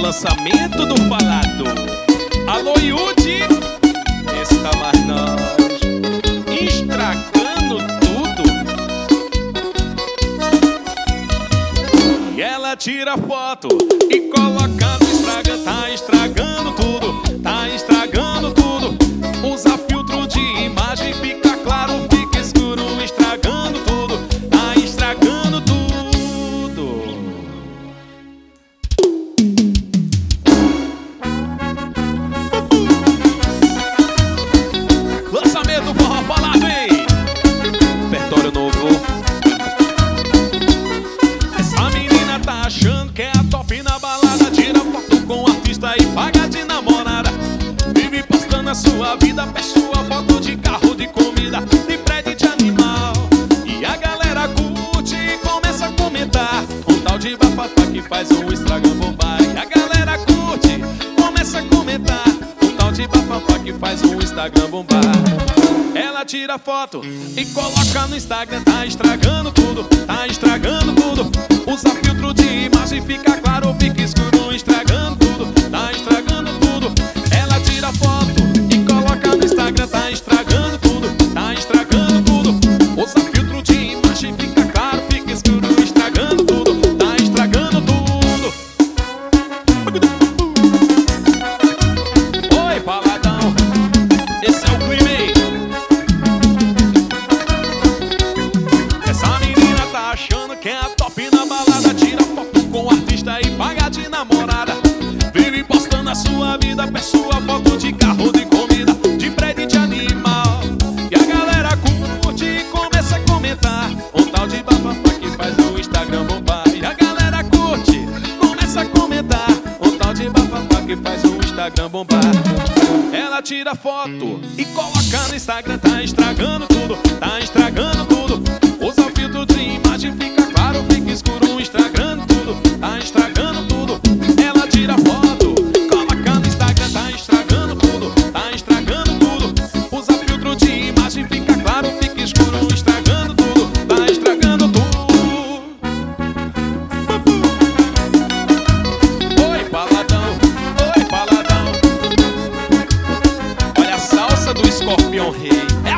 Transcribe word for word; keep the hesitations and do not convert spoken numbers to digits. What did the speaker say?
lançamento do falado. Alô, Yudi, está mais nós estragando tudo. E ela tira foto e coloca no Instagram. Tá estragando tudo, tá estragando tudo. Usa filtro de imagem, fica claro, fica escuro. Estragando tudo, tá estragando tudo. Lançamento forró falado, hein? Repertório novo. Essa menina tá achando que é a top na balada. Tira foto com o artista e paga de namorada. Vive postando a sua vida, pessoa, foto de carro, de comida, de prédio, de animal. E a galera curte e começa a comentar. Um tal de bafafá que faz um Instagram bombar. E a galera curte, começa a comentar. Um tal de bafafá que faz um Instagram bombar. Ela tira foto e coloca no Instagram. Tá estragando tudo, tá estragando tudo. Usa filtro de imagem, fica claro, fica escuro. Estragando tudo, tá estragando tudo. Ela tira foto e coloca no Instagram. Tá estragando tudo, tá estragando tudo. Usa filtro de imagem, fica claro, fica escuro. Estragando tudo, tá estragando tudo. Oi, faladão, esse é o crime. Essa menina tá achando que é a top na balada. Tira foto com o artista e paga de namorada. Vive postando a sua vida, pessoa, foto de carro, de comida, de prédio, de animal. E a galera curte e começa a comentar. Um tal de bafafá que faz o Instagram bombar. E a galera curte, começa a comentar. Um tal de bafafá que faz o Instagram bombar. Ela tira foto e coloca no Instagram. Tá estragando tudo, tá estragando tudo. Usa filtro de imagem, fica claro, fica escuro. Estragando tudo, tá estragando tudo. Ela tira foto, coloca no Instagram. Tá estragando tudo, tá estragando tudo. Usa filtro de imagem, fica claro, fica escuro. Estragando tudo, tá estragando tudo. Oi, faladão, oi, faladão. Olha a salsa do Escorpião Rei.